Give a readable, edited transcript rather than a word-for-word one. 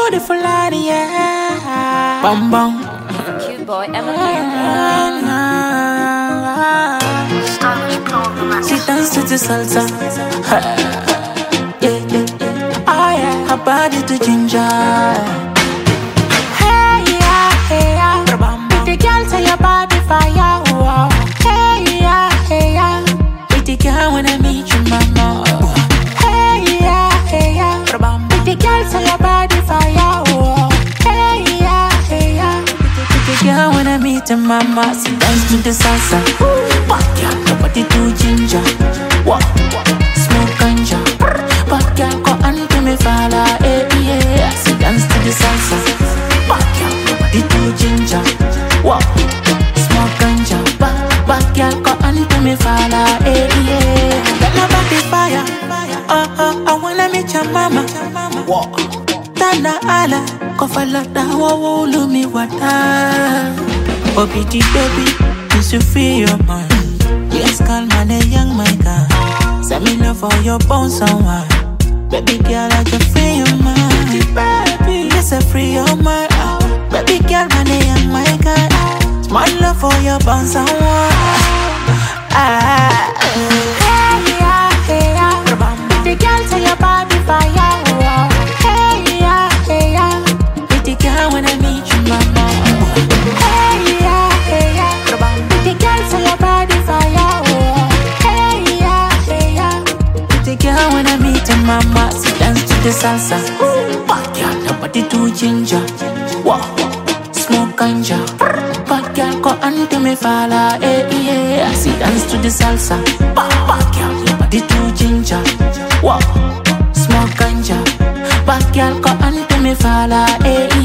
beautiful lady, yeah. Bum bum. Cute boy, Emma. She dance to the salsa. Yeah, yeah, yeah. Oh yeah, her body to ginger. Hey yeah, hey yeah. The girl say your body fire. Wow. Hey yeah. With the girl when I meet you, mama. Hey yeah. With the girl say your body fire. Wow. Hey yeah. With the girl when I meet you, mama. She dance to the salsa. But girl, nobody do ginger. Wow. Smoke ganja. But girl, go and to me fala. Yeah. She dance to the salsa. But girl, nobody do ginger. Wow. Smoke ganja. But girl, go and to me fala. Yeah. That nobody fire. I wanna meet your mama. Wow. Tana ala. Kofala da wawulu mi wata. Obiti baby, is you free your mind? Yes, call man a young my guy. Send me love for your bones and wine. Baby girl, I can free your mind. Baby, yes, I free your mind. Baby girl, man a young my guy. Small love for your bones and wine. Hey yeah. The girl say your body fire. Hey yeah. With the girl when I meet you, mama. Hey yeah. The girl say your body fire. Hey yeah. With the girl when I meet you, mama. She dance to the salsa. But girl, nobody do ginger. Wow. Smoke ganja. But girl, go and to me fala. Yeah. She dance to the salsa. But girl, nobody do ginger. Wow. Smoke ganja. But girl, go and to me fala.